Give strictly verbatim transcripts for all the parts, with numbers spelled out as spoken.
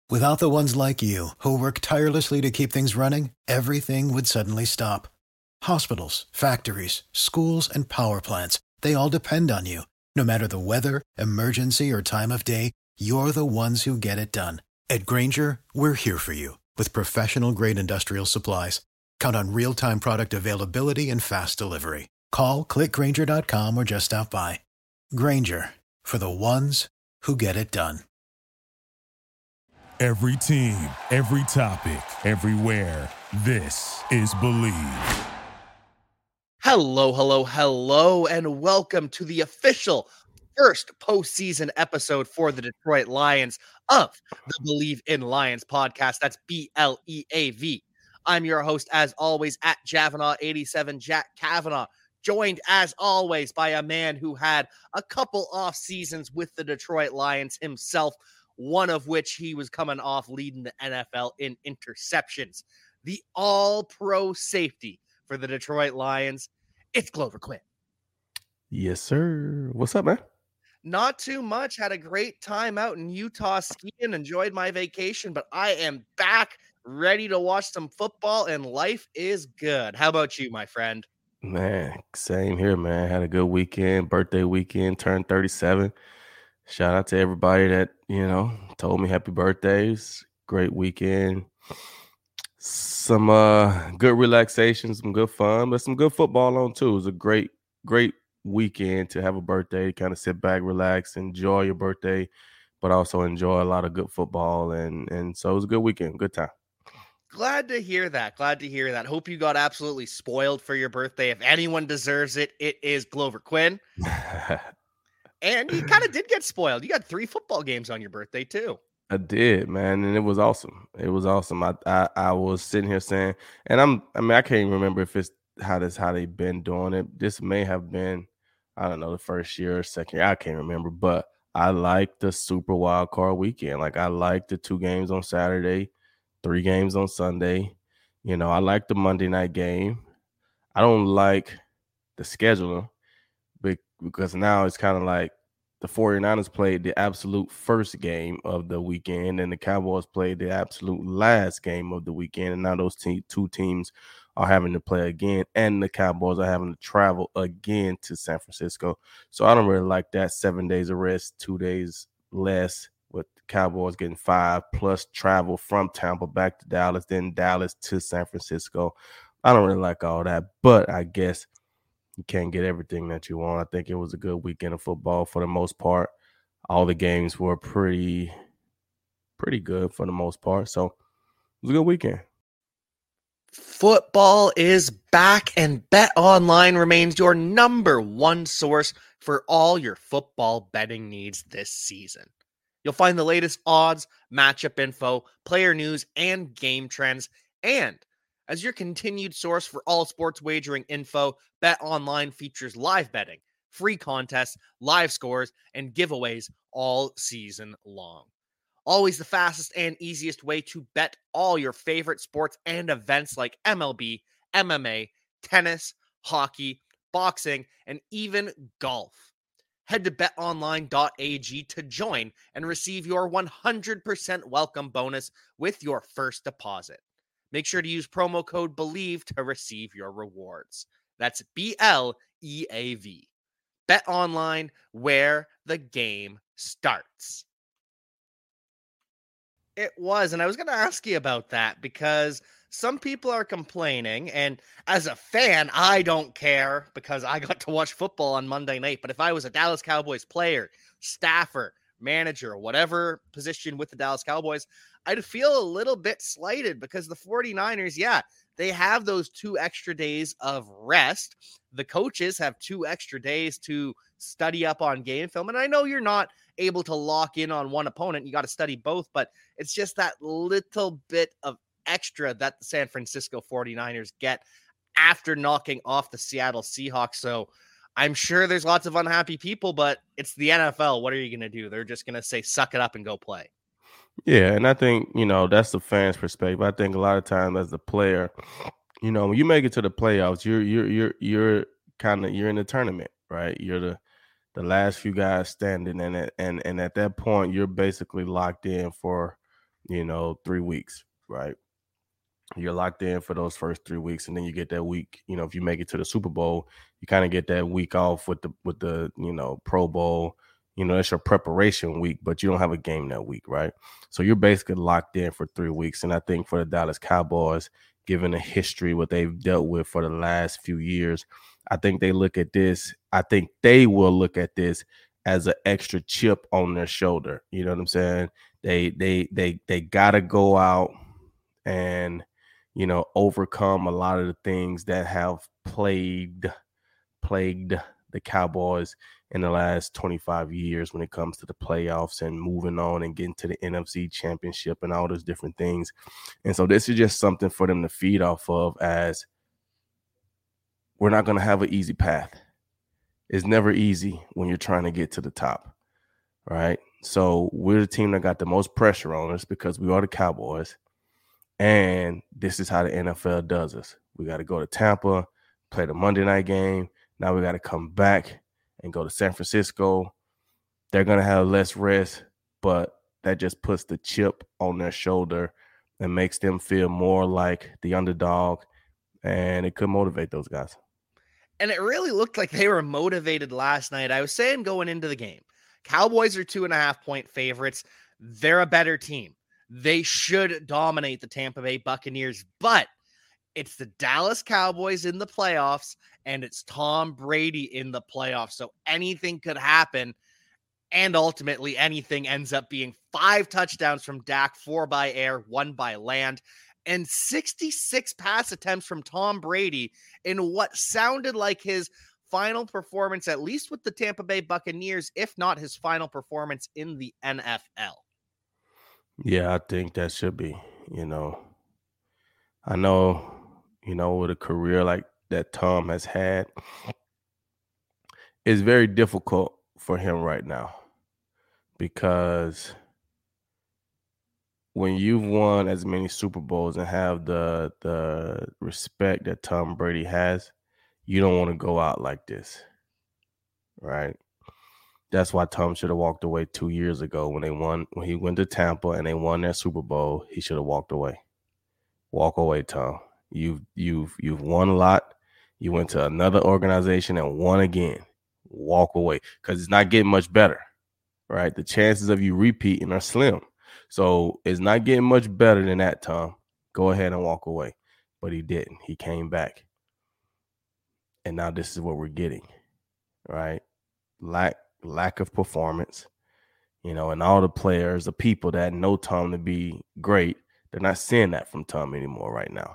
Without the ones like you, who work tirelessly to keep things running, everything would suddenly stop. Hospitals, factories, schools, and power plants, they all depend on you. No matter the weather, emergency, or time of day, you're the ones who get it done. At Grainger, we're here for you with professional-grade industrial supplies. Count on real-time product availability and fast delivery. Call, click grainger dot com, or just stop by. Grainger, for the ones who get it done. Every team, every topic, everywhere. This is Believe. Hello, hello, hello, and welcome to the official first postseason episode for the Detroit Lions of the Believe in Lions podcast. That's B L E A V. I'm your host, as always, at Javanaugh eighty-seven, Jack Kavanaugh, joined, as always, by a man who had a couple off seasons with the Detroit Lions himself, one of which he was coming off leading the N F L in interceptions. The all-pro safety for the Detroit Lions, it's Glover Quinn. Yes, sir. What's up, man? Not too much. Had a great time out in Utah skiing, enjoyed my vacation, but I am back, ready to watch some football, and life is good. How about you, my friend? Man, same here, man. Had a good weekend, birthday weekend, turned thirty-seven. Shout out to everybody that, you know, told me happy birthdays. Great weekend. Some uh, good relaxation, some good fun, but some good football on too. It was a great, great weekend to have a birthday, kind of sit back, relax, enjoy your birthday, but also enjoy a lot of good football. And, and so it was a good weekend, good time. Glad to hear that. Glad to hear that. Hope you got absolutely spoiled for your birthday. If anyone deserves it, it is Glover Quinn. And you kind of did get spoiled. You got three football games on your birthday, too. I did, man, and it was awesome. It was awesome. I, I I was sitting here saying, and I'm I mean I can't even remember if it's how this how they've been doing it. This may have been, I don't know, the first year or second year. I can't remember, but I like the Super Wild Card weekend. Like I like the two games on Saturday, three games on Sunday. You know, I like the Monday night game. I don't like the scheduling because now it's kind of like the 49ers played the absolute first game of the weekend, and the Cowboys played the absolute last game of the weekend. And now those te- two teams are having to play again, and the Cowboys are having to travel again to San Francisco. So I don't really like that. Seven days of rest, two days less, with the Cowboys getting five, plus travel from Tampa back to Dallas, then Dallas to San Francisco. I don't really like all that, but I guess you can't get everything that you want. I think it was a good weekend of football for the most part. All the games were pretty, pretty good for the most part. So it was a good weekend. Football is back, and BetOnline remains your number one source for all your football betting needs this season. You'll find the latest odds, matchup info, player news, and game trends. And as your continued source for all sports wagering info, BetOnline features live betting, free contests, live scores, and giveaways all season long. Always the fastest and easiest way to bet all your favorite sports and events like M L B, M M A, tennis, hockey, boxing, and even golf. Head to bet online dot a g to join and receive your one hundred percent welcome bonus with your first deposit. Make sure to use promo code BELIEVE to receive your rewards. That's B L E A V. BetOnline, where the game starts. It was, and I was going to ask you about that because some people are complaining, and as a fan, I don't care because I got to watch football on Monday night. But if I was a Dallas Cowboys player, staffer, manager, whatever position with the Dallas Cowboys, I'd feel a little bit slighted because the 49ers, yeah, they have those two extra days of rest. The coaches have two extra days to study up on game film. And I know you're not able to lock in on one opponent. You got to study both, but it's just that little bit of extra that the San Francisco 49ers get after knocking off the Seattle Seahawks. So I'm sure there's lots of unhappy people, but it's the N F L. What are you going to do? They're just going to say, suck it up and go play. Yeah, and I think, you know, that's the fans' perspective. I think a lot of times as a player, you know, when you make it to the playoffs, you're you're you're you're kind of you're in the tournament, right? You're the the last few guys standing, and and and at that point, you're basically locked in for you know, three weeks, right? You're locked in for those first three weeks, and then you get that week. You know, if you make it to the Super Bowl, you kind of get that week off with the with the you know Pro Bowl. You know, that's your preparation week, but you don't have a game that week, right? So you're basically locked in for three weeks. And I think for the Dallas Cowboys, given the history, what they've dealt with for the last few years, I think they look at this. I think they will look at this as an extra chip on their shoulder. You know what I'm saying? They they they they gotta go out and you know overcome a lot of the things that have plagued plagued the Cowboys in the last twenty-five years when it comes to the playoffs and moving on and getting to the N F C Championship and all those different things. And so this is just something for them to feed off of, as we're not going to have an easy path. It's never easy when you're trying to get to the top, right? So we're the team that got the most pressure on us because we are the Cowboys. And this is how the N F L does us. We got to go to Tampa, play the Monday night game. Now we got to come back and go to San Francisco. They're going to have less rest, but that just puts the chip on their shoulder and makes them feel more like the underdog, and it could motivate those guys. And it really looked like they were motivated last night. I was saying going into the game, Cowboys are two and a half point favorites. They're a better team. They should dominate the Tampa Bay Buccaneers, but it's the Dallas Cowboys in the playoffs, and it's Tom Brady in the playoffs. So anything could happen, and ultimately anything ends up being five touchdowns from Dak, four by air, one by land, and sixty-six pass attempts from Tom Brady in what sounded like his final performance, at least with the Tampa Bay Buccaneers, if not his final performance in the N F L. Yeah, I think that should be, you know, I know, you know, with a career like that Tom has had, it's very difficult for him right now because when you've won as many Super Bowls and have the the respect that Tom Brady has, you don't want to go out like this, right? That's why Tom should have walked away two years ago when they won, when he went to Tampa and they won their Super Bowl. He should have walked away. Walk away, Tom. You've you've you've won a lot. You went to another organization and won again. Walk away, because it's not getting much better, right? The chances of you repeating are slim. So it's not getting much better than that, Tom. Go ahead and walk away. But he didn't. He came back. And now this is what we're getting, right? Lack lack of performance, you know, and all the players, the people that know Tom to be great, they're not seeing that from Tom anymore right now.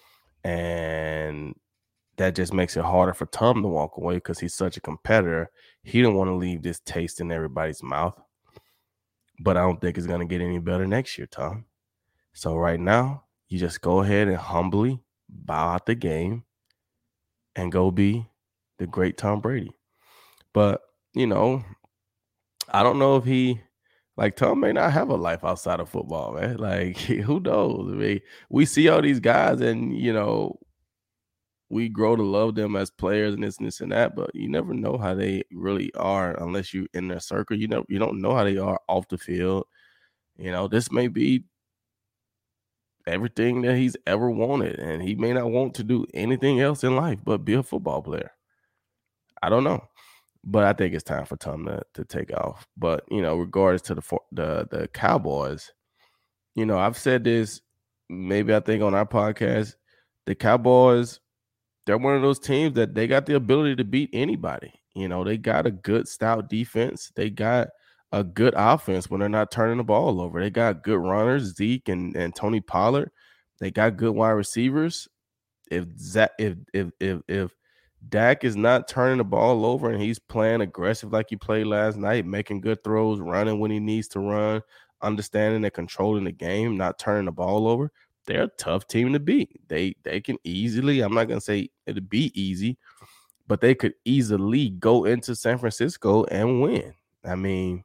And that just makes it harder for Tom to walk away because he's such a competitor. He don't want to leave this taste in everybody's mouth. But I don't think it's going to get any better next year, Tom. So right now, you just go ahead and humbly bow out the game and go be the great Tom Brady. But, you know, I don't know if he, like, Tom may not have a life outside of football, man. Like, who knows? I mean, we see all these guys and, you know, we grow to love them as players and this and this and that, but you never know how they really are unless you're in their circle. You know, you don't know how they are off the field. You know, this may be everything that he's ever wanted, and he may not want to do anything else in life but be a football player. I don't know, but I think it's time for Tom to, to take off. But, you know, regardless to the the the Cowboys, you know, I've said this maybe I think on our podcast, the Cowboys, they're one of those teams that they got the ability to beat anybody. You know, they got a good stout defense. They got a good offense when they're not turning the ball over. They got good runners, Zeke and, and Tony Pollard. They got good wide receivers. If Zach, if if if if Dak is not turning the ball over and he's playing aggressive like he played last night, making good throws, running when he needs to run, understanding and controlling the game, not turning the ball over, they're a tough team to beat. They they can easily, I'm not going to say it'll be easy, but they could easily go into San Francisco and win. I mean,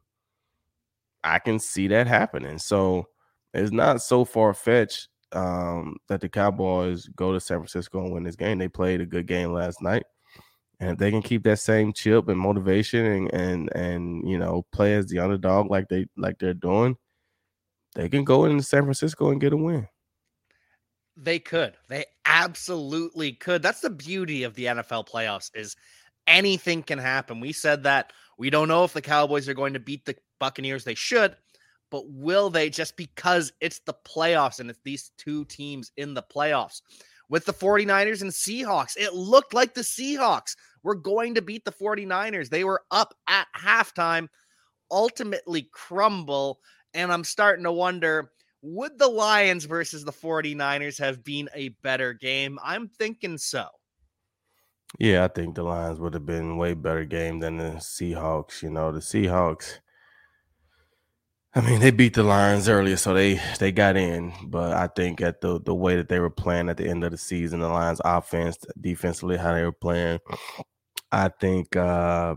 I can see that happening. So it's not so far-fetched um, that the Cowboys go to San Francisco and win this game. They played a good game last night. And if they can keep that same chip and motivation and and and you know play as the underdog like they like they're doing, they can go into San Francisco and get a win. They could. They absolutely could. That's the beauty of the N F L playoffs is anything can happen. We said that we don't know if the Cowboys are going to beat the Buccaneers. They should, but will they, just because it's the playoffs and it's these two teams in the playoffs? With the 49ers and Seahawks, it looked like the Seahawks were going to beat the 49ers. They were up at halftime, ultimately crumble, and I'm starting to wonder, would the Lions versus the 49ers have been a better game? I'm thinking so. Yeah, I think the Lions would have been a way better game than the Seahawks. You know, the Seahawks, I mean, they beat the Lions earlier, so they they got in. But I think at the the way that they were playing at the end of the season, the Lions offense, defensively, how they were playing, I think uh,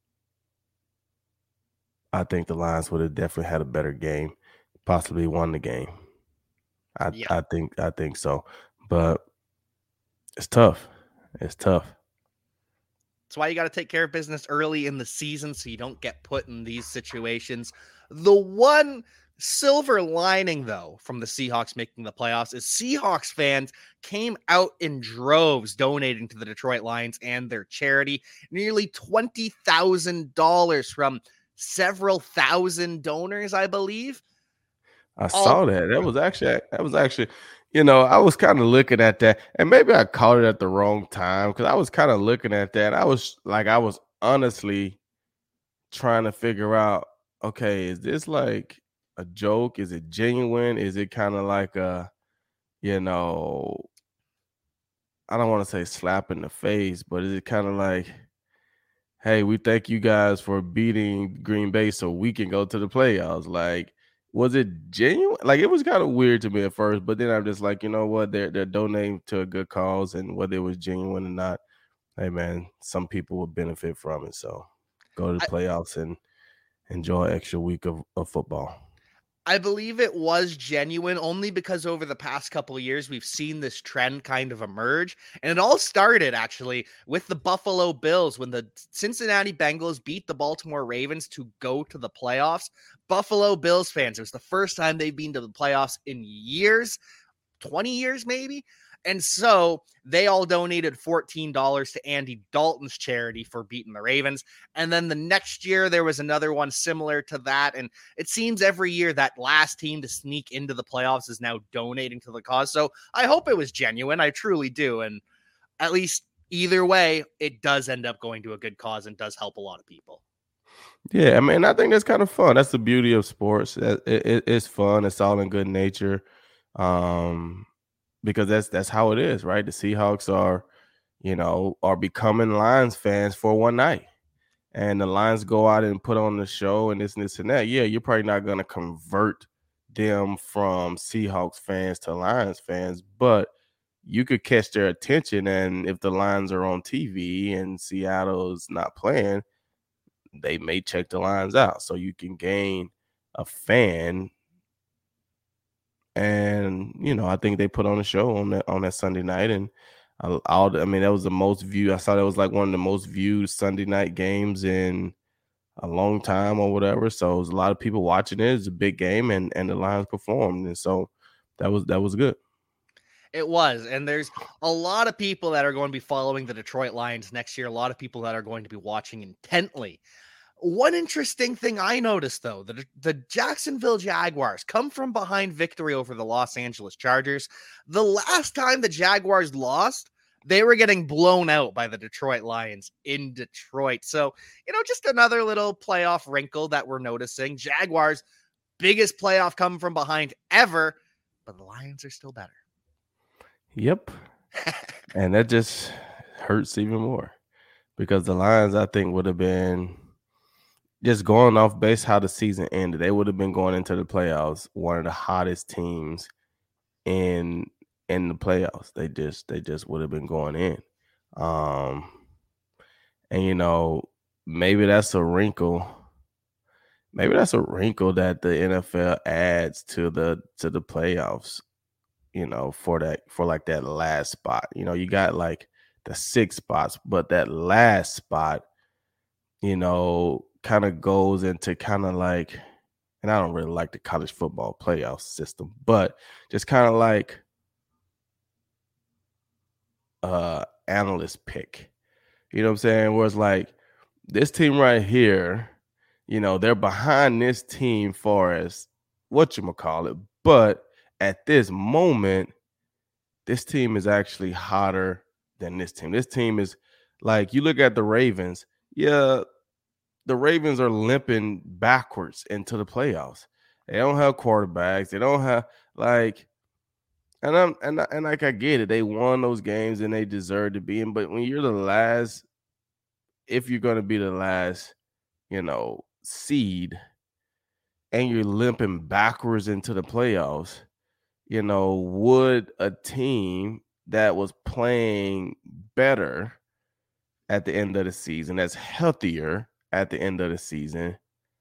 I think the Lions would have definitely had a better game, possibly won the game. I Yeah. I think I think so. But it's tough. It's tough. That's why you got to take care of business early in the season so you don't get put in these situations. The one silver lining, though, from the Seahawks making the playoffs is Seahawks fans came out in droves donating to the Detroit Lions and their charity. Nearly twenty thousand dollars from several thousand donors, I believe. I saw that. That was actually that was actually, you know, I was kind of looking at that, and maybe I caught it at the wrong time because I was kind of looking at that. I was like, I was honestly trying to figure out, okay, is this like a joke? Is it genuine? Is it kind of like a, you know, I don't want to say slap in the face, but is it kind of like, hey, we thank you guys for beating Green Bay so we can go to the playoffs? Like, was it genuine? Like, it was kind of weird to me at first, but then I'm just like, you know what? They're they're donating to a good cause, and whether it was genuine or not, hey man, some people will benefit from it. So go to the playoffs and enjoy an extra week of, of football. I believe it was genuine only because over the past couple of years, we've seen this trend kind of emerge. And it all started actually with the Buffalo Bills when the Cincinnati Bengals beat the Baltimore Ravens to go to the playoffs. Buffalo Bills fans, it was the first time they've been to the playoffs in years, twenty years maybe. And so they all donated fourteen dollars to Andy Dalton's charity for beating the Ravens. And then the next year, there was another one similar to that. And it seems every year that last team to sneak into the playoffs is now donating to the cause. So I hope it was genuine. I truly do. And at least either way, it does end up going to a good cause and does help a lot of people. Yeah, I mean, I think that's kind of fun. That's the beauty of sports. It, it, it's fun. It's all in good nature. Um, Because that's that's how it is, right? The Seahawks are, you know, are becoming Lions fans for one night. And the Lions go out and put on the show and this and this and that. Yeah, you're probably not going to convert them from Seahawks fans to Lions fans, but you could catch their attention. And if the Lions are on T V and Seattle's not playing, they may check the Lions out. So you can gain a fan. And, you know, I think they put on a show on that on that Sunday night. And I, I mean, that was the most viewed. I saw that was like one of the most viewed Sunday night games in a long time or whatever. So it was a lot of people watching it. It's a big game, and, and the Lions performed. And so that was that was good. It was. And there's a lot of people that are going to be following the Detroit Lions next year. A lot of people that are going to be watching intently. One interesting thing I noticed, though, the, the Jacksonville Jaguars come from behind victory over the Los Angeles Chargers. The last time the Jaguars lost, they were getting blown out by the Detroit Lions in Detroit. So, you know, just another little playoff wrinkle that we're noticing. Jaguars, biggest playoff come from behind ever, but the Lions are still better. Yep. And that just hurts even more because the Lions, I think, would have been just going off base how the season ended. They would have been going into the playoffs, one of the hottest teams in in the playoffs. They just they just would have been going in. Um, and you know, maybe that's a wrinkle. Maybe that's a wrinkle that the N F L adds to the to the playoffs. You know, for that for like that last spot. You know, you got like the six spots, but that last spot, you know, kind of goes into kind of like, and I don't really like the college football playoff system, but just kind of like uh analyst pick. You know what I'm saying? Where it's like this team right here, you know, they're behind this team for as whatchamacallit, but at this moment, this team is actually hotter than this team. This team is like, you look at the Ravens, yeah, the Ravens are limping backwards into the playoffs. They don't have quarterbacks. They don't have like, and I'm and and like I get it. They won those games and they deserve to be in. But when you're the last, if you're going to be the last, you know, seed, and you're limping backwards into the playoffs, you know, would a team that was playing better at the end of the season, that's healthier at the end of the season,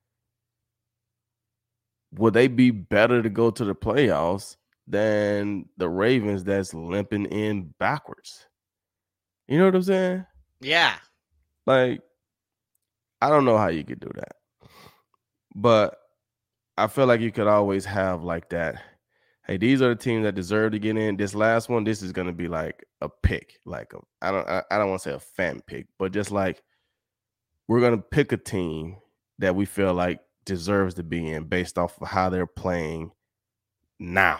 would they be better to go to the playoffs than the Ravens that's limping in backwards? You know what I'm saying? Yeah. Like, I don't know how you could do that. But I feel like you could always have like that. Hey, these are the teams that deserve to get in. This last one, this is going to be like a pick. Like, a, I don't I, I don't want to say a fan pick, but just like we're going to pick a team that we feel like deserves to be in based off of how they're playing now.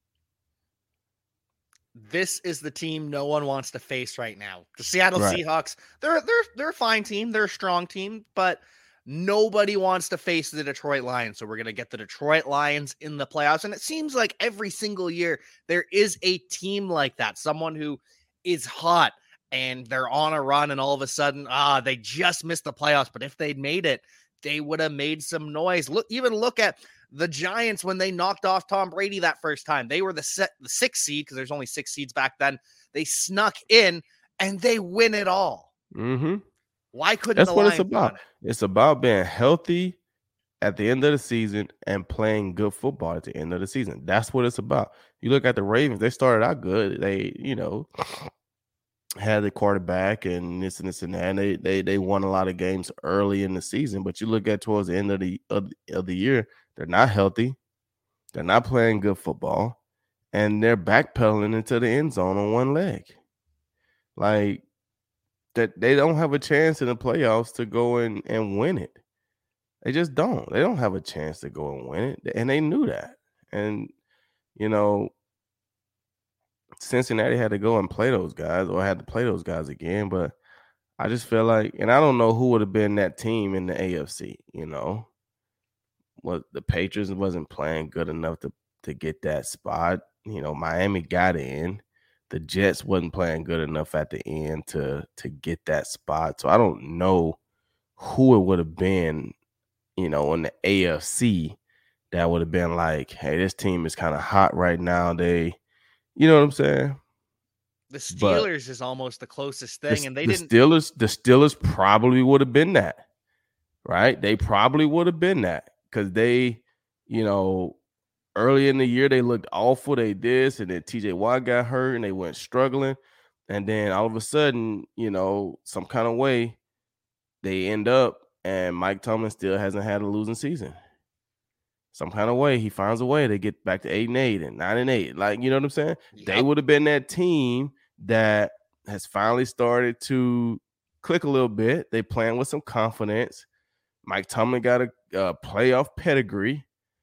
This is the team no one wants to face right now. The Seattle Right. Seahawks, they're they're they're a fine team, they're a strong team, but nobody wants to face the Detroit Lions. So we're going to get the Detroit Lions in the playoffs. And it seems like every single year there is a team like that, someone who is hot and they're on a run and all of a sudden, ah, they just missed the playoffs. But if they'd made it, they would have made some noise. Look, even look at the Giants when they knocked off Tom Brady that first time. They were the set, the sixth seed because there's only six seeds back then. They snuck in and they win it all. Mm-hmm. Why couldn't That's the what Lions it's about. it? It's about being healthy at the end of the season and playing good football at the end of the season. That's what it's about. You look at the Ravens, they started out good. They, you know, had the quarterback and this and this and that. And they they they won a lot of games early in the season. But you look at towards the end of the of, of the year, they're not healthy. They're not playing good football. And they're backpedaling into the end zone on one leg. Like, that they don't have a chance in the playoffs to go in and win it. They just don't. They don't have a chance to go and win it. And they knew that. And, you know, Cincinnati had to go and play those guys or had to play those guys again. But I just feel like, and I don't know who would have been that team in the A F C, you know. What the Patriots wasn't playing good enough to, to get that spot. You know, Miami got in. The Jets wasn't playing good enough at the end to to get that spot. So I don't know who it would have been, you know, in the A F C that would have been like, hey, this team is kind of hot right now. They, you know what I'm saying? The Steelers but is almost the closest thing, the, and they the didn't. Steelers, the Steelers probably would have been that, right? They probably would have been that because they, you know, early in the year, they looked awful. They did, and then T J Watt got hurt, and they went struggling. And then all of a sudden, you know, some kind of way, they end up, and Mike Tomlin still hasn't had a losing season. Some kind of way, he finds a way to get back to eight and eight and nine and eight. Like, you know what I'm saying? Yep. They would have been that team that has finally started to click a little bit. They playing with some confidence. Mike Tomlin got a, a playoff pedigree.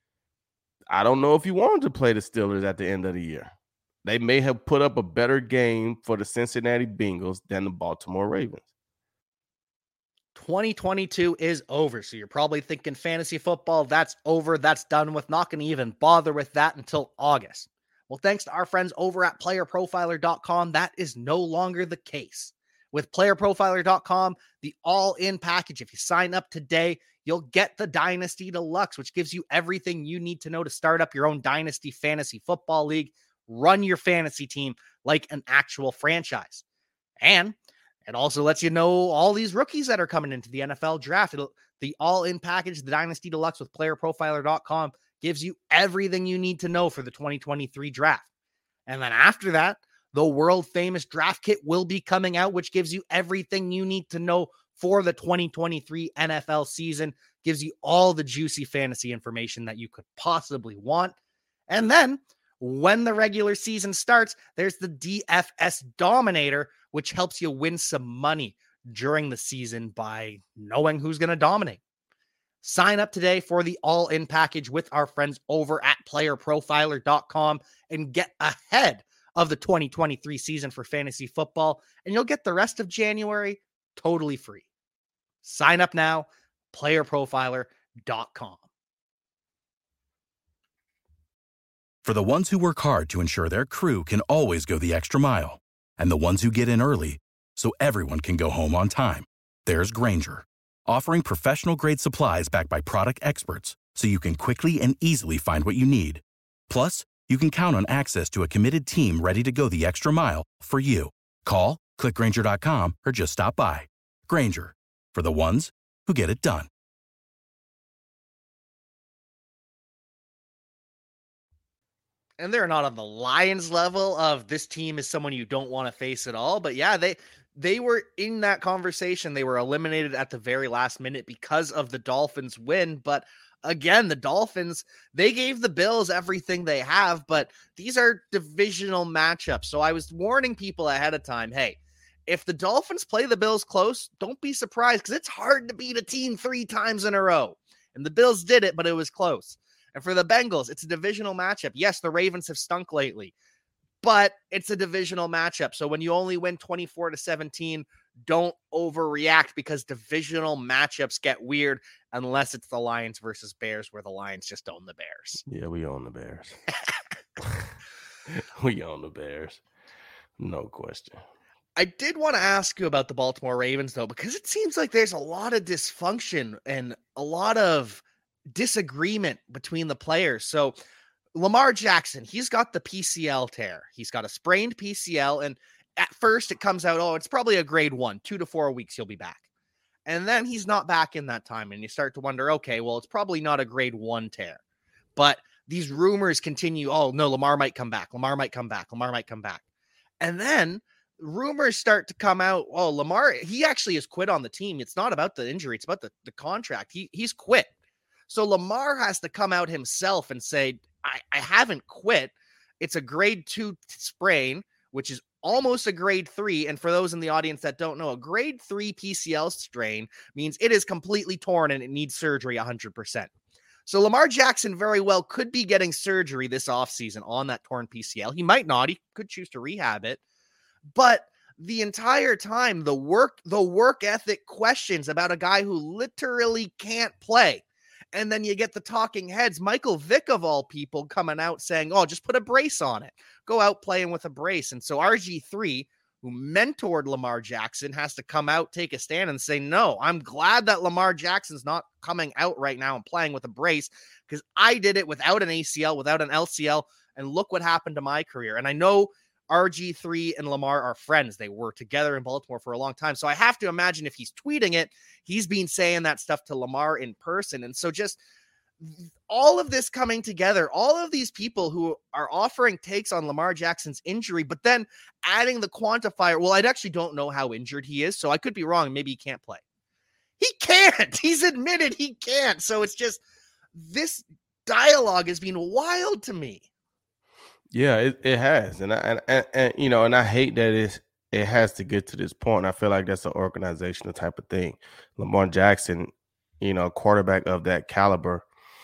I don't know if you wanted to play the Steelers at the end of the year. They may have put up a better game for the Cincinnati Bengals than the Baltimore Ravens. twenty twenty-two is over, so you're probably thinking fantasy football, that's over, that's done with, not going to even bother with that until August. Well, thanks to our friends over at player profiler dot com, that is no longer the case. With player profiler dot com, the all-in package, if you sign up today, you'll get the Dynasty Deluxe, which gives you everything you need to know to start up your own Dynasty Fantasy Football League, run your fantasy team like an actual franchise. And it also lets you know all these rookies that are coming into the N F L draft. It'll, the all-in package, the Dynasty Deluxe with player profiler dot com, gives you everything you need to know for the twenty twenty-three draft. And then after that, the world-famous draft kit will be coming out, which gives you everything you need to know for the twenty twenty-three N F L season. Gives you all the juicy fantasy information that you could possibly want. And then when the regular season starts, there's the D F S Dominator, which helps you win some money during the season by knowing who's going to dominate. Sign up today for the all-in package with our friends over at player profiler dot com and get ahead of the twenty twenty-three season for fantasy football, and you'll get the rest of January totally free. Sign up now, player profiler dot com. For the ones who work hard to ensure their crew can always go the extra mile, and the ones who get in early so everyone can go home on time, there's Grainger, offering professional-grade supplies backed by product experts so you can quickly and easily find what you need. Plus, you can count on access to a committed team ready to go the extra mile for you. Call, click Grainger dot com, or just stop by. Grainger, for the ones who get it done. And they're not on the Lions level of this team is someone you don't want to face at all. But yeah, they they were in that conversation. They were eliminated at the very last minute because of the Dolphins win. But again, the Dolphins, they gave the Bills everything they have, but these are divisional matchups. So I was warning people ahead of time, hey, if the Dolphins play the Bills close, don't be surprised because it's hard to beat a team three times in a row. And the Bills did it, but it was close. And for the Bengals, it's a divisional matchup. Yes, the Ravens have stunk lately, but it's a divisional matchup. So when you only win twenty-four to seventeen, don't overreact because divisional matchups get weird unless it's the Lions versus Bears where the Lions just own the Bears. Yeah, we own the Bears. We own the Bears. No question. I did want to ask you about the Baltimore Ravens, though, because it seems like there's a lot of dysfunction and a lot of disagreement between the players. So Lamar Jackson, he's got the P C L tear. He's got a sprained P C L. And at first it comes out, oh, it's probably a grade one, two to four weeks he'll be back. And then he's not back in that time. And you start to wonder, okay, well, it's probably not a grade one tear. But these rumors continue. Oh, no, Lamar might come back. Lamar might come back. Lamar might come back. And then rumors start to come out. Oh, Lamar, he actually has quit on the team. It's not about the injury. It's about the, the contract. He He's quit. So Lamar has to come out himself and say, I, I haven't quit. It's a grade two sprain, which is almost a grade three. And for those in the audience that don't know, a grade three P C L strain means it is completely torn and it needs surgery one hundred percent. So Lamar Jackson very well could be getting surgery this offseason on that torn P C L. He might not. He could choose to rehab it. But the entire time, the work, the work ethic questions about a guy who literally can't play. And then you get the talking heads, Michael Vick of all people, coming out saying, oh, just put a brace on it. Go out playing with a brace. And so R G three, who mentored Lamar Jackson, has to come out, take a stand and say, no, I'm glad that Lamar Jackson's not coming out right now and playing with a brace because I did it without an A C L, without an L C L. And look what happened to my career. And I know R G three and Lamar are friends. They were together in Baltimore for a long time. So I have to imagine if he's tweeting it, he's been saying that stuff to Lamar in person. And so just all of this coming together, all of these people who are offering takes on Lamar Jackson's injury, but then adding the quantifier. Well, I actually don't know how injured he is. So I could be wrong. Maybe he can't play. He can't. He's admitted he can't. So it's just this dialogue has been wild to me. Yeah, it, it has, and, I, and, and and you know, and I hate that it's it has to get to this point. I feel like that's an organizational type of thing. Lamar Jackson, you know, quarterback of that caliber.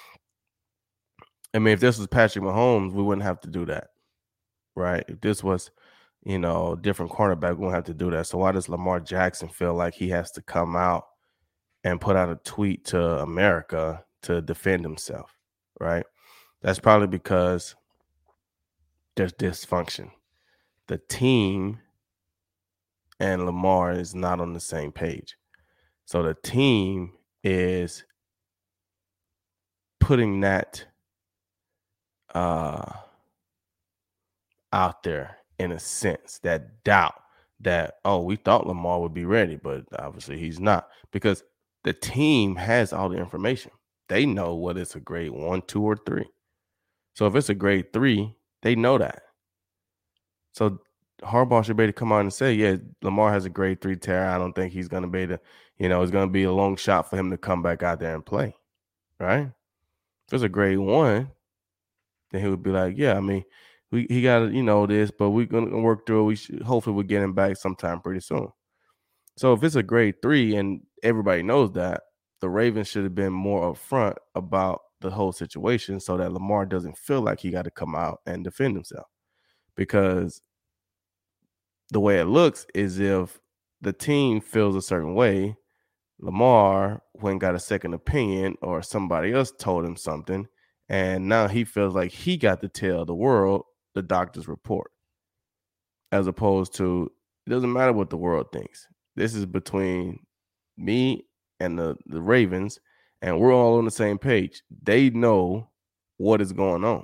I mean, if this was Patrick Mahomes, we wouldn't have to do that, right? If this was, you know, different cornerback, we wouldn't have to do that. So why does Lamar Jackson feel like he has to come out and put out a tweet to America to defend himself, right? That's probably because there's dysfunction. The team and Lamar is not on the same page. So the team is putting that uh, out there in a sense, that doubt that, oh, we thought Lamar would be ready, but obviously he's not, because the team has all the information. They know what it's a grade one, two, or three. So if it's a grade three, they know that. So Harbaugh should be able to come out and say, yeah, Lamar has a grade three tear. I don't think he's going to be able to, you know, it's going to be a long shot for him to come back out there and play, right? If it's a grade one, then he would be like, yeah, I mean, we he got, you know, this, but we're going to work through it. We should, hopefully we'll get him back sometime pretty soon. So if it's a grade three and everybody knows that, the Ravens should have been more upfront about the whole situation so that Lamar doesn't feel like he got to come out and defend himself. Because the way it looks is if the team feels a certain way, Lamar went and got a second opinion or somebody else told him something, and now he feels like he got to tell the world the doctor's report. As opposed to, it doesn't matter what the world thinks. This is between me and the, the Ravens, and we're all on the same page. They know what is going on.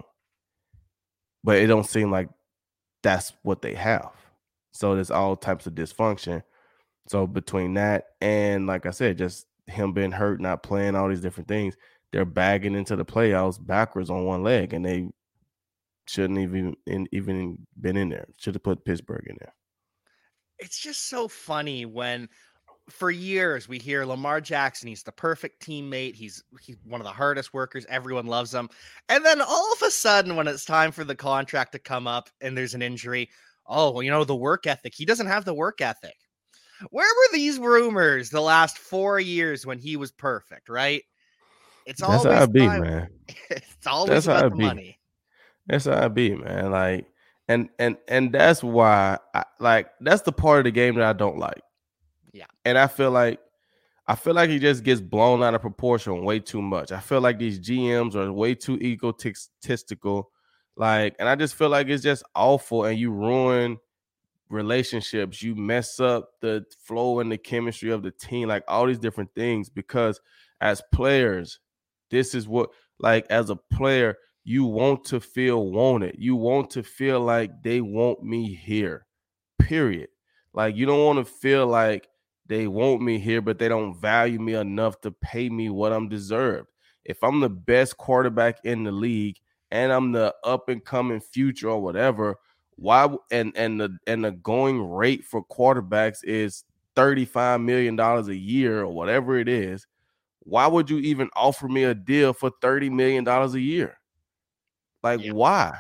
But it don't seem like that's what they have. So there's all types of dysfunction. So between that and, like I said, just him being hurt, not playing, all these different things, they're bagging into the playoffs backwards on one leg, and they shouldn't even in, even been in there. Should have put Pittsburgh in there. It's just so funny when for years we hear Lamar Jackson, he's the perfect teammate. He's he's one of the hardest workers. Everyone loves him. And then all of a sudden, when it's time for the contract to come up and there's an injury, oh, well, you know, the work ethic. He doesn't have the work ethic. Where were these rumors the last four years when he was perfect, right? It's That's always how it be, time. man. It's always That's how about it the be. money. That's how it be, man. Like, and and and that's why, I, like, that's the part of the game that I don't like. Yeah. And I feel like, I feel like he just gets blown out of proportion way too much. I feel like these G Ms are way too egotistical. Like, and I just feel like it's just awful, and you ruin relationships. You mess up the flow and the chemistry of the team, like all these different things, because as players, this is what, like, as a player, you want to feel wanted. You want to feel like they want me here, period. Like, you don't want to feel like they want me here, but they don't value me enough to pay me what I'm deserved. If I'm the best quarterback in the league and I'm the up and coming future or whatever, why and and the and the going rate for quarterbacks is thirty-five million dollars a year or whatever it is, why would you even offer me a deal for thirty million dollars a year? Like, yeah. Why?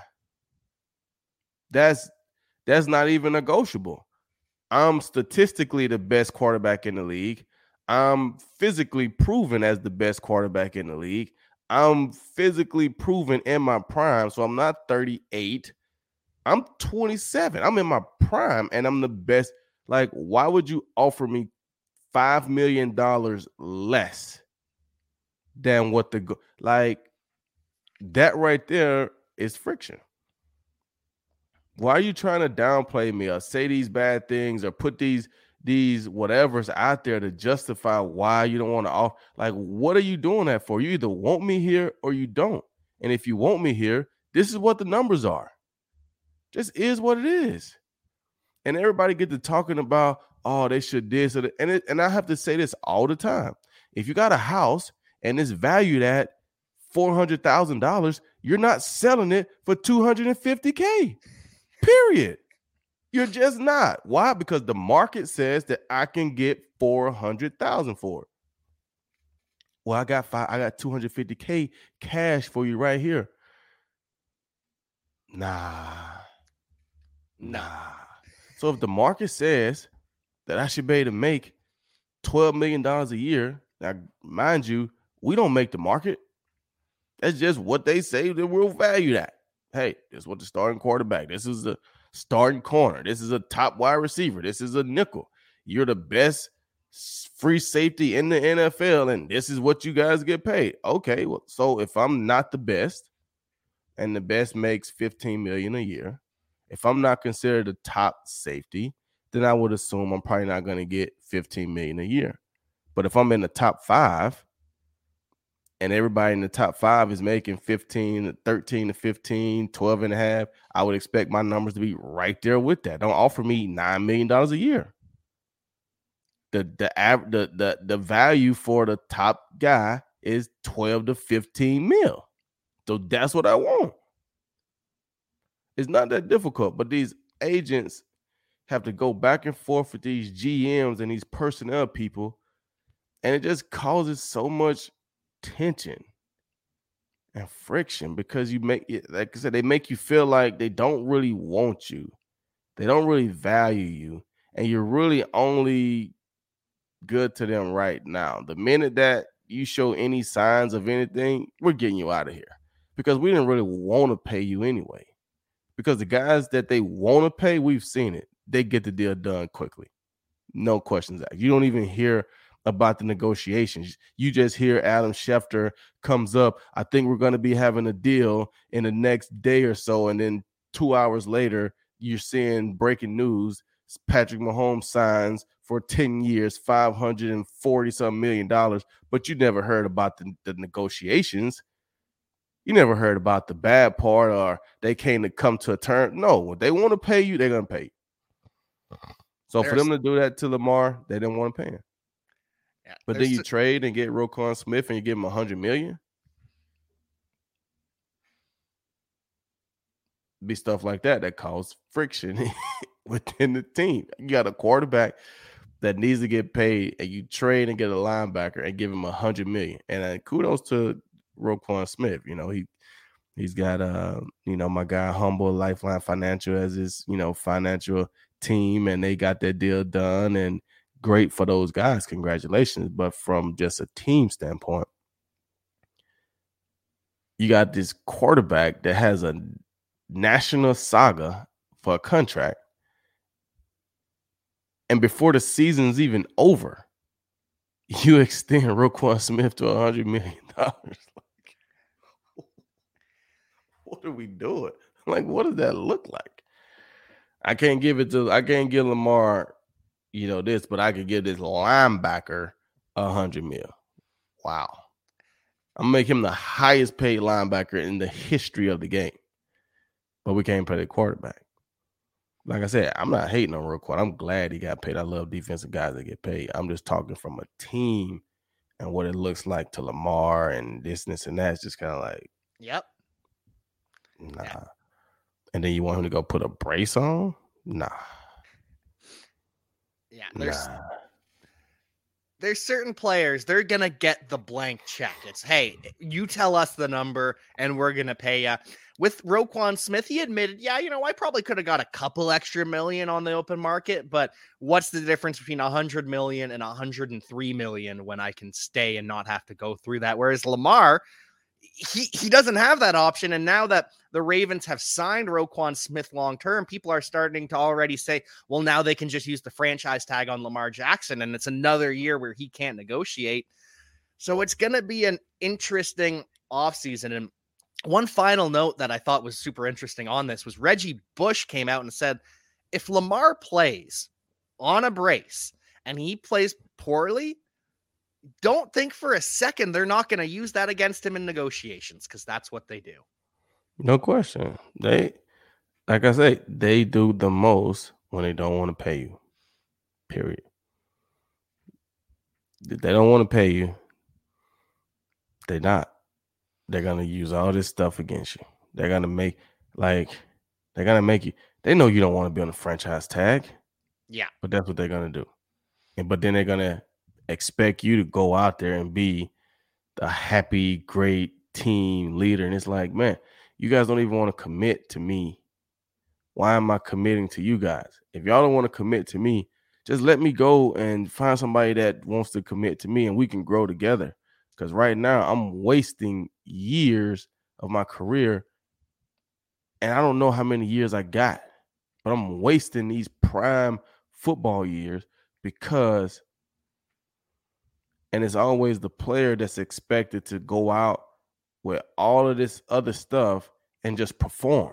That's that's not even negotiable. I'm statistically the best quarterback in the league. I'm physically proven as the best quarterback in the league. I'm physically proven in my prime. So I'm not thirty-eight. I'm twenty-seven. I'm in my prime, and I'm the best. Like, why would you offer me five million dollars less than what the go- like that right there is friction. Why are you trying to downplay me or say these bad things or put these these whatevers out there to justify why you don't want to off? Like, what are you doing that for? You either want me here or you don't. And if you want me here, this is what the numbers are. Just is what it is. And everybody get to talking about, oh, they should this or that. And it, and I have to say this all the time. If you got a house and it's valued at four hundred thousand dollars, you're not selling it for two hundred fifty K. Period. You're just not. Why? Because the market says that I can get four hundred thousand dollars for it. Well, I got five, I got two hundred fifty K cash for you right here. Nah. Nah. So if the market says that I should be able to make twelve million dollars a year, now mind you, we don't make the market. That's just what they say that we'll value that. Hey, this is what the starting quarterback. This is the starting corner. This is a top wide receiver. This is a nickel. You're the best free safety in the N F L, and this is what you guys get paid. Okay, well, so if I'm not the best, and the best makes fifteen million dollars a year, if I'm not considered a top safety, then I would assume I'm probably not going to get fifteen million dollars a year. But if I'm in the top five, and everybody in the top five is making fifteen, thirteen to fifteen, twelve and a half, I would expect my numbers to be right there with that. Don't offer me nine million dollars a year. The, the, the, the, the value for the top guy is twelve to fifteen mil. So that's what I want. It's not that difficult, but these agents, have to go back and forth with these G Ms and these personnel people, and it just causes so much tension and friction because you make it, like I said, they make you feel like they don't really want you. They don't really value you, and you're really only good to them right now. The minute that you show any signs of anything, we're getting you out of here because we didn't really want to pay you anyway. Because the guys that they want to pay, we've seen it. They get the deal done quickly. No questions asked. You don't even hear about the negotiations. You just hear Adam Schefter comes up. I think we're going to be having a deal in the next day or so. And then two hours later, you're seeing breaking news. Patrick Mahomes signs for ten years, five hundred forty some million dollars. But you never heard about the, the negotiations. You never heard about the bad part or they came to come to a term. No, when they want to pay you, they're going to pay you. So There's, for them to do that to Lamar, they didn't want to pay him. Yeah, but then you trade and get Roquan Smith and you give him one hundred million dollars. Be stuff like that that cause friction within the team. You got a quarterback that needs to get paid and you trade and get a linebacker and give him one hundred million dollars. And uh, kudos to Roquan Smith. You know, he he's got uh you know my guy Humble Lifeline Financial as his you know financial team, and they got that deal done, and great for those guys. Congratulations. But from just a team standpoint, you got this quarterback that has a national saga for a contract, and before the season's even over, you extend Roquan Smith to one hundred million dollars. What are we doing? Like, what does that look like? I can't give it to, I can't give Lamar, you know, this, but I could give this linebacker a hundred mil. Wow. I'm gonna make him the highest paid linebacker in the history of the game. But we can't pay the quarterback. Like I said, I'm not hating on Roquan. I'm glad he got paid. I love defensive guys that get paid. I'm just talking from a team and what it looks like to Lamar and this, this, and that. It's just kind of like, yep. Nah. Yeah. And then you want him to go put a brace on? Nah. Yeah. There's nah. there's certain players, they're going to get the blank check. It's, hey, you tell us the number and we're going to pay you. With Roquan Smith, he admitted, yeah, you know, I probably could have got a couple extra million on the open market, but what's the difference between one hundred million and one hundred three million when I can stay and not have to go through that? Whereas Lamar, he, he doesn't have that option. And now that the Ravens have signed Roquan Smith long-term, people are starting to already say, well, now they can just use the franchise tag on Lamar Jackson. And it's another year where he can't negotiate. So it's going to be an interesting offseason. And one final note that I thought was super interesting on this was Reggie Bush came out and said, if Lamar plays on a brace and he plays poorly, don't think for a second they're not going to use that against him in negotiations, because that's what they do. No question. They, like I say, they do the most when they don't want to pay you, period. If they don't want to pay you, they're not. They're going to use all this stuff against you. They're going to make, like, they're going to make you, they know you don't want to be on the franchise tag. Yeah. But that's what they're going to do. And But then they're going to expect you to go out there and be the happy, great team leader. And it's like, man, you guys don't even want to commit to me. Why am I committing to you guys? If y'all don't want to commit to me, just let me go and find somebody that wants to commit to me and we can grow together. Because right now I'm wasting years of my career and I don't know how many years I got, but I'm wasting these prime football years because, and it's always the player that's expected to go out with all of this other stuff and just perform.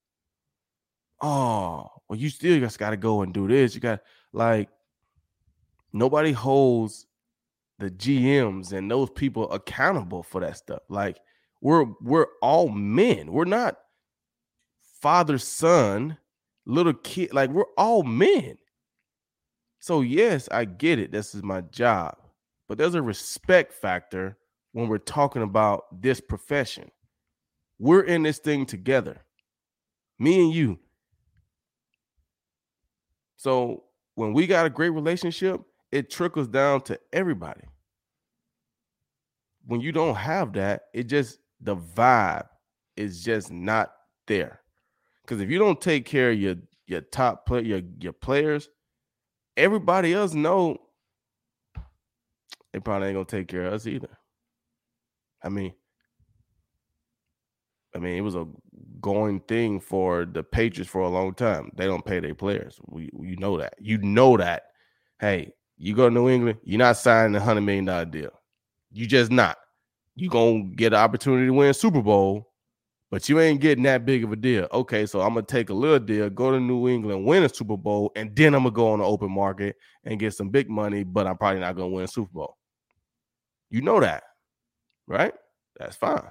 Oh, well, you still just got to go and do this. You got, like, nobody holds the G Ms and those people accountable for that stuff. Like, we're we're all men. We're not father, son, little kid. Like, we're all men. So yes, I get it. This is my job. But there's a respect factor when we're talking about this profession. We're in this thing together. Me and you. So when we got a great relationship, it trickles down to everybody. When you don't have that, it just, the vibe is just not there. Because if you don't take care of your your top play, your your players, everybody else know they probably ain't gonna take care of us either. I mean, I mean, it was a going thing for the Patriots for a long time. They don't pay their players. We, you know that. You know that. Hey, you go to New England, you're not signing a hundred million dollar deal. You just not. You gonna get an opportunity to win a Super Bowl, but you ain't getting that big of a deal. Okay, so I'm gonna take a little deal, go to New England, win a Super Bowl, and then I'm gonna go on the open market and get some big money, but I'm probably not gonna win a Super Bowl. You know that, right? That's fine.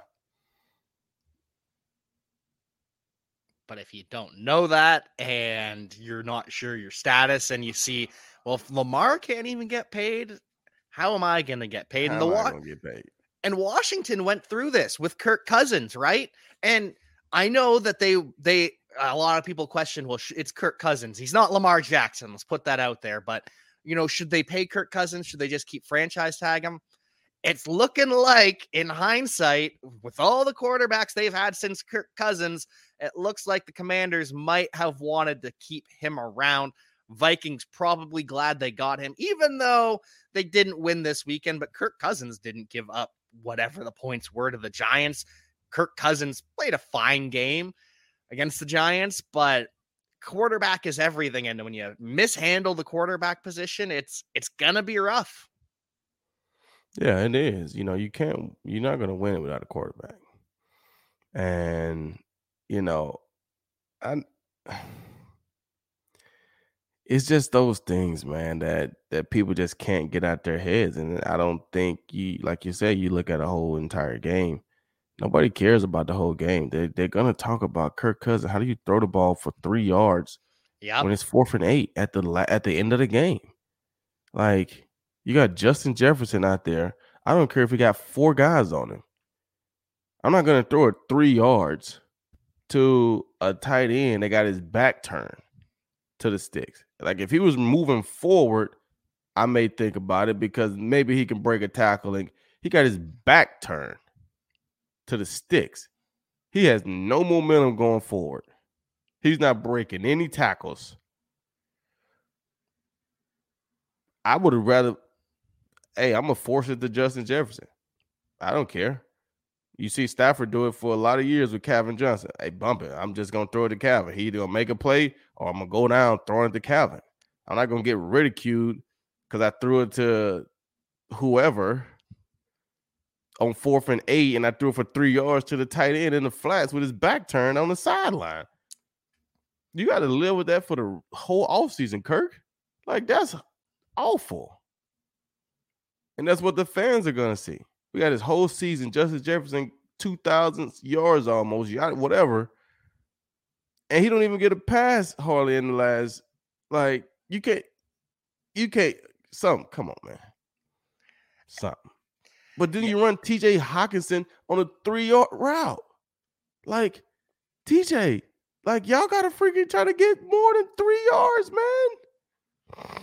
But if you don't know that and you're not sure your status and you see, well, if Lamar can't even get paid, how am I going to get paid? How and the am I wa- gonna get paid? And Washington went through this with Kirk Cousins, right? And I know that they they a lot of people question, well, sh- it's Kirk Cousins. He's not Lamar Jackson. Let's put that out there. But, you know, should they pay Kirk Cousins? Should they just keep franchise tag him? It's looking like, in hindsight, with all the quarterbacks they've had since Kirk Cousins, it looks like the Commanders might have wanted to keep him around. Vikings probably glad they got him, even though they didn't win this weekend. But Kirk Cousins didn't give up whatever the points were to the Giants. Kirk Cousins played a fine game against the Giants, but quarterback is everything. And when you mishandle the quarterback position, it's it's gonna be rough. Yeah, it is. You know, you can't, you're not going to win it without a quarterback. And, you know, I, it's just those things, man, that, that people just can't get out their heads. And I don't think you, like you said, you look at a whole entire game. Nobody cares about the whole game. They, they're going to talk about Kirk Cousins. How do you throw the ball for three yards Yep. when it's fourth and eight at the at the end of the game? Like, you got Justin Jefferson out there. I don't care if he got four guys on him. I'm not going to throw it three yards to a tight end that got his back turned to the sticks. Like, if he was moving forward, I may think about it because maybe he can break a tackle. And he got his back turned to the sticks. He has no momentum going forward. He's not breaking any tackles. I would have rather, hey, I'm going to force it to Justin Jefferson. I don't care. You see Stafford do it for a lot of years with Calvin Johnson. Hey, bump it. I'm just going to throw it to Calvin. He either going to make a play or I'm going to go down throwing it to Calvin. I'm not going to get ridiculed because I threw it to whoever on fourth and eight and I threw it for three yards to the tight end in the flats with his back turned on the sideline. You got to live with that for the whole offseason, Kirk. Like, that's awful. And that's what the fans are going to see. We got this whole season, Justin Jefferson, two thousand yards almost, whatever. And he don't even get a pass hardly in the last, like, you can't, you can't, something, come on, man. Something. But then you run T J Hawkinson on a three-yard route. Like, T J, like, y'all got to freaking try to get more than three yards, man.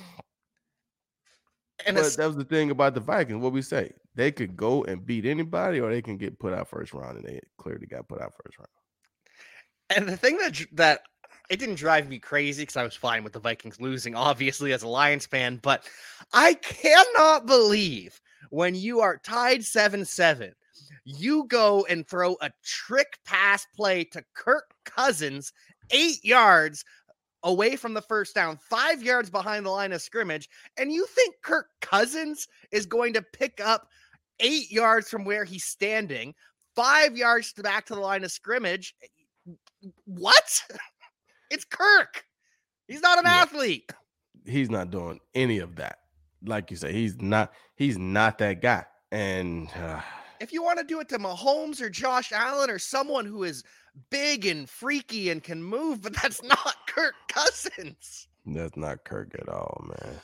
And but that was the thing about the Vikings. What we say, they could go and beat anybody, or they can get put out first round, and they clearly got put out first round. And the thing that that it didn't drive me crazy because I was fine with the Vikings losing, obviously, as a Lions fan, but I cannot believe when you are tied seven seven, you go and throw a trick pass play to Kirk Cousins, eight yards away from the first down, five yards behind the line of scrimmage, and you think Kirk Cousins is going to pick up eight yards from where he's standing, five yards to back to the line of scrimmage? What? It's Kirk. He's not an yeah. athlete. He's not doing any of that. Like you say, he's not. He's not that guy. And uh, if you want to do it to Mahomes or Josh Allen or someone who is big and freaky and can move, but that's not Kirk Cousins. That's not Kirk at all, man.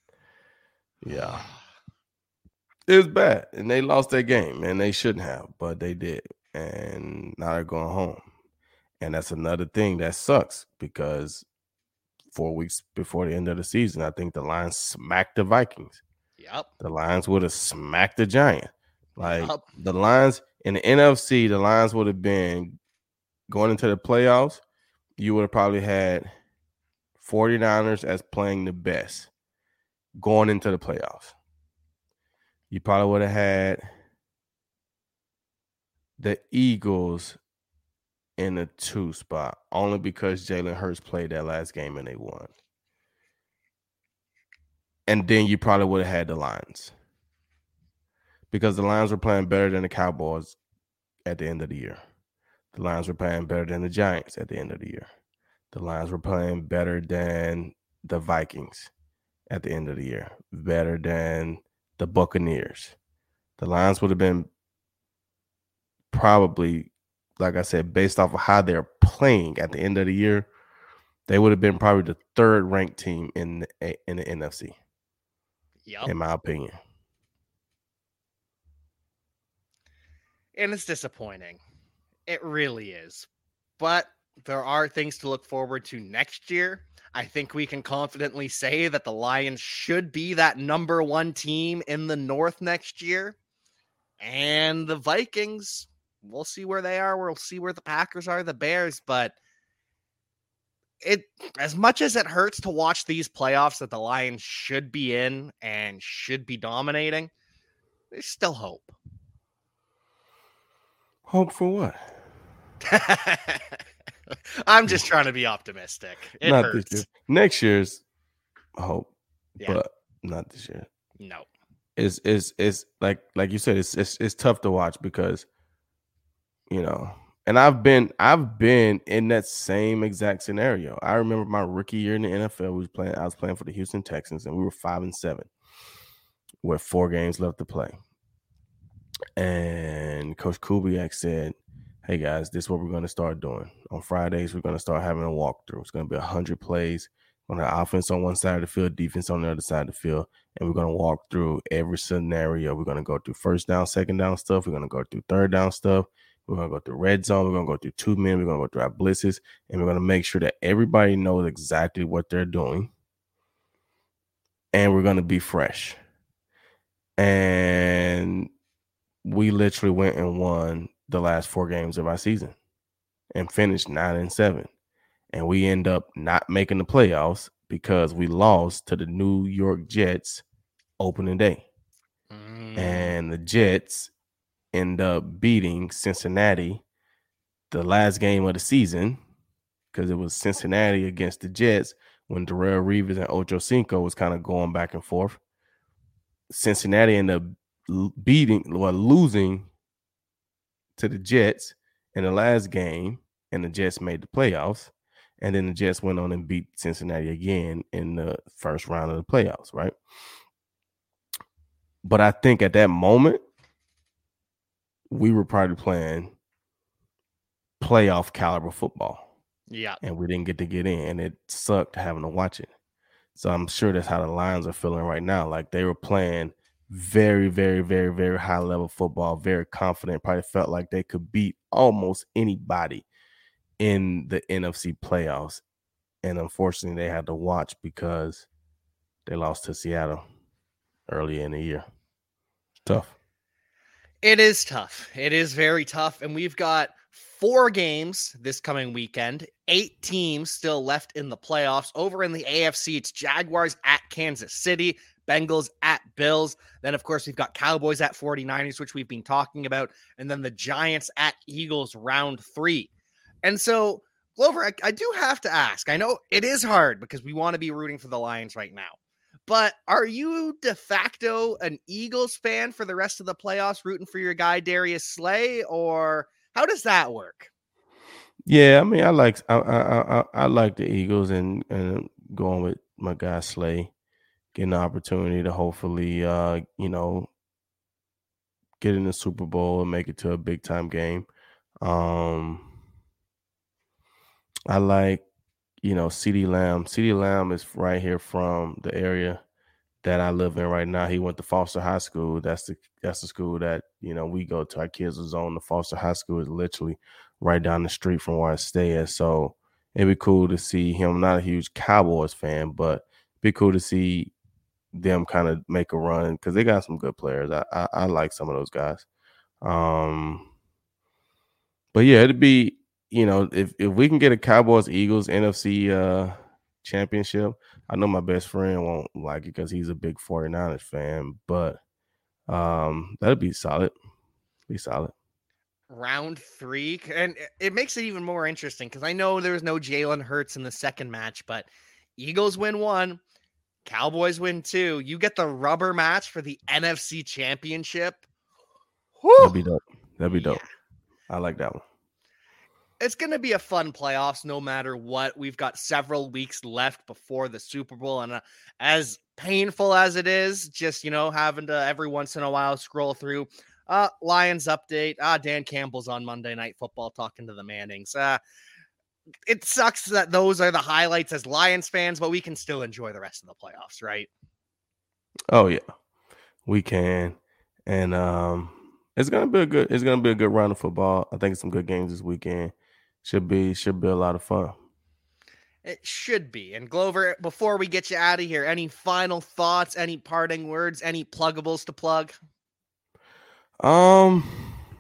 Yeah. It was bad, and they lost their game, and they shouldn't have, but they did. And now they're going home. And that's another thing that sucks because four weeks before the end of the season, I think the Lions smacked the Vikings. Yep. The Lions would have smacked the Giants. Like Yep. the Lions in the N F C, the Lions would have been going into the playoffs. You would have probably had 49ers as playing the best going into the playoffs. You probably would have had the Eagles in the two spot, only because Jalen Hurts played that last game and they won. And then you probably would have had the Lions, because the Lions were playing better than the Cowboys at the end of the year. The Lions were playing better than the Giants at the end of the year. The Lions were playing better than the Vikings at the end of the year, better than the Buccaneers. The Lions would have been probably, like I said, based off of how they're playing at the end of the year, they would have been probably the third ranked team in the, in the N F C. Yep. In my opinion. And it's disappointing. It really is. But there are things to look forward to next year. I think we can confidently say that the Lions should be that number one team in the North next year. And the Vikings, we'll see where they are. We'll see where the Packers are, the Bears. But it, as much as it hurts to watch these playoffs that the Lions should be in and should be dominating, there's still hope. Hope for what? I'm just trying to be optimistic. It not hurts. This year. Next year's hope, Yeah. but not this year. No. It's it's it's like like you said, it's it's it's tough to watch because, you know, and I've been I've been in that same exact scenario. I remember my rookie year in the N F L. We was playing. I was playing for the Houston Texans, and we were five and seven with four games left to play. And Coach Kubiak said, hey guys, this is what we're going to start doing. On Fridays, we're going to start having a walkthrough. It's going to be one hundred plays. We're going to have offense on one side of the field, defense on the other side of the field, and we're going to walk through every scenario. We're going to go through first down, second down stuff. We're going to go through third down stuff. We're going to go through red zone. We're going to go through two men. We're going to go through our blitzes, and we're going to make sure that everybody knows exactly what they're doing, and we're going to be fresh. And we literally went and won the last four games of our season and finished nine and seven. And we end up not making the playoffs because we lost to the New York Jets opening day. Mm. And the Jets end up beating Cincinnati the last game of the season, because it was Cincinnati against the Jets when Darrelle Revis and Ocho Cinco was kind of going back and forth. Cincinnati ended up beating, well, losing to the Jets in the last game, and the Jets made the playoffs. And then the Jets went on and beat Cincinnati again in the first round of the playoffs, right? But I think at that moment, we were probably playing playoff caliber football. Yeah. And we didn't get to get in, and it sucked having to watch it. So I'm sure that's how the Lions are feeling right now. Like they were playing very, very, very, very high level football, very confident, probably felt like they could beat almost anybody in the N F C playoffs. And unfortunately, they had to watch because they lost to Seattle earlier in the year. Tough. It is tough. It is very tough. And we've got four games this coming weekend, eight teams still left in the playoffs. Over in the A F C, it's Jaguars at Kansas City, Bengals at Bills. Then, of course, we've got Cowboys at forty-niners, which we've been talking about. And then the Giants at Eagles round three. And so, Glover, I, I do have to ask. I know it is hard because we want to be rooting for the Lions right now. But are you de facto an Eagles fan for the rest of the playoffs, rooting for your guy Darius Slay, or how does that work? Yeah, I mean, I like I I I, I like the Eagles and and going with my guy Slay, getting the opportunity to hopefully uh you know get in the Super Bowl and make it to a big time game. Um, I like. You know, CeeDee Lamb. CeeDee Lamb is right here from the area that I live in right now. He went to Foster High School. That's the that's the school that, you know, we go to. Our kids was on. The Foster High School is literally right down the street from where I stay at. So it'd be cool to see him. I'm not a huge Cowboys fan, but it'd be cool to see them kind of make a run because they got some good players. I, I I like some of those guys. Um, but yeah, it'd be, you know, if if we can get a Cowboys Eagles N F C uh, championship, I know my best friend won't like it because he's a big 49ers fan, but um, that'd be solid. Be solid. Round three, and it makes it even more interesting because I know there was no Jalen Hurts in the second match, but Eagles win one, Cowboys win two. You get the rubber match for the N F C championship. Whew. That'd be dope. That'd be dope. Yeah. I like that one. It's going to be a fun playoffs no matter what. We've got several weeks left before the Super Bowl. And uh, as painful as it is, just, you know, having to every once in a while scroll through uh, Lions update. Ah, Dan Campbell's on Monday Night Football talking to the Mannings. Uh, it sucks that those are the highlights as Lions fans, but we can still enjoy the rest of the playoffs, right? Oh, yeah, we can. And um, it's going to be a good, it's going to be a good round of football. I think some good games this weekend. Should be should be a lot of fun. It should be. And Glover, before we get you out of here, any final thoughts, any parting words, any pluggables to plug? Um,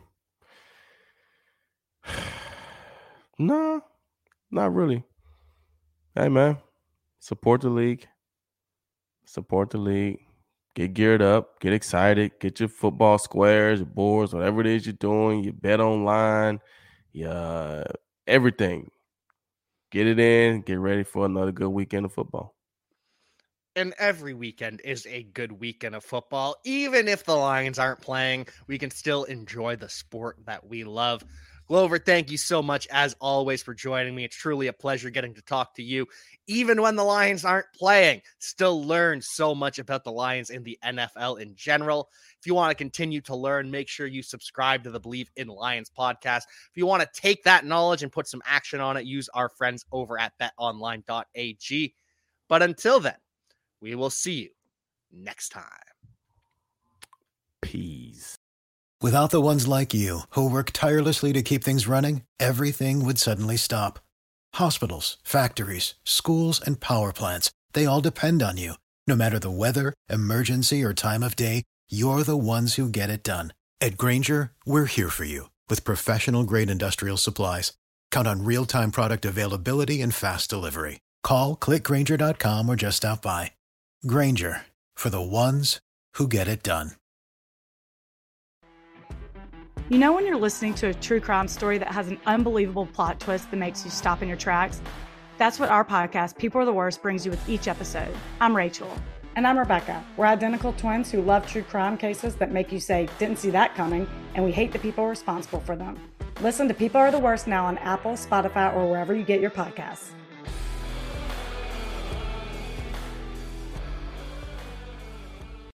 no, not really. Hey, man, support the league. Support the league. Get geared up. Get excited. Get your football squares, your boards, whatever it is you're doing. You bet online. Yeah. Everything. Get it in. Get ready for another good weekend of football. And every weekend is a good weekend of football. Even if the Lions aren't playing, we can still enjoy the sport that we love. Glover, thank you so much, as always, for joining me. It's truly a pleasure getting to talk to you. Even when the Lions aren't playing, still learn so much about the Lions in the N F L in general. If you want to continue to learn, make sure you subscribe to the Believe in Lions podcast. If you want to take that knowledge and put some action on it, use our friends over at bet online dot a g. But until then, we will see you next time. Peace. Without the ones like you, who work tirelessly to keep things running, everything would suddenly stop. Hospitals, factories, schools, and power plants, they all depend on you. No matter the weather, emergency, or time of day, you're the ones who get it done. At Grainger, we're here for you with professional-grade industrial supplies. Count on real-time product availability and fast delivery. Call, click Grainger dot com, or just stop by. Grainger, for the ones who get it done. You know when you're listening to a true crime story that has an unbelievable plot twist that makes you stop in your tracks? That's what our podcast, People Are the Worst, brings you with each episode. I'm Rachel. And I'm Rebecca. We're identical twins who love true crime cases that make you say, didn't see that coming, and we hate the people responsible for them. Listen to People Are the Worst now on Apple, Spotify, or wherever you get your podcasts.